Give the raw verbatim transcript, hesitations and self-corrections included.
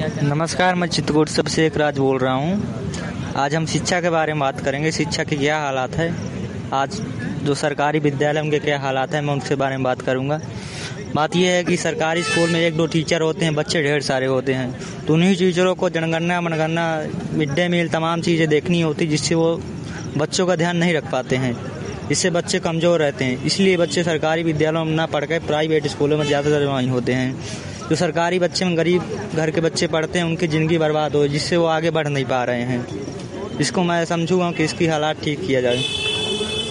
क्या क्या? नमस्कार, मैं चित्रकूट से अभिषेक राज बोल रहा हूँ। आज हम शिक्षा के बारे में बात करेंगे। शिक्षा के क्या हालात है, आज जो सरकारी विद्यालय उनके क्या हालात हैं, मैं उनके बारे में बात करूँगा। बात यह है कि सरकारी स्कूल में एक दो टीचर होते हैं, बच्चे ढेर सारे होते हैं, तो उन्हीं टीचरों को जनगणना मनगणना मिड डे मील तमाम चीज़ें देखनी होती, जिससे वो बच्चों का ध्यान नहीं रख पाते हैं, इससे बच्चे कमज़ोर रहते हैं। इसलिए बच्चे सरकारी विद्यालयों में ना पढ़कर प्राइवेट स्कूलों में ज़्यादातर ज्वाइन होते हैं। जो सरकारी बच्चे में गरीब घर के बच्चे पढ़ते हैं, उनकी ज़िंदगी बर्बाद हो, जिससे वो आगे बढ़ नहीं पा रहे हैं। इसको मैं समझूंगा कि इसकी हालात ठीक किया जाए।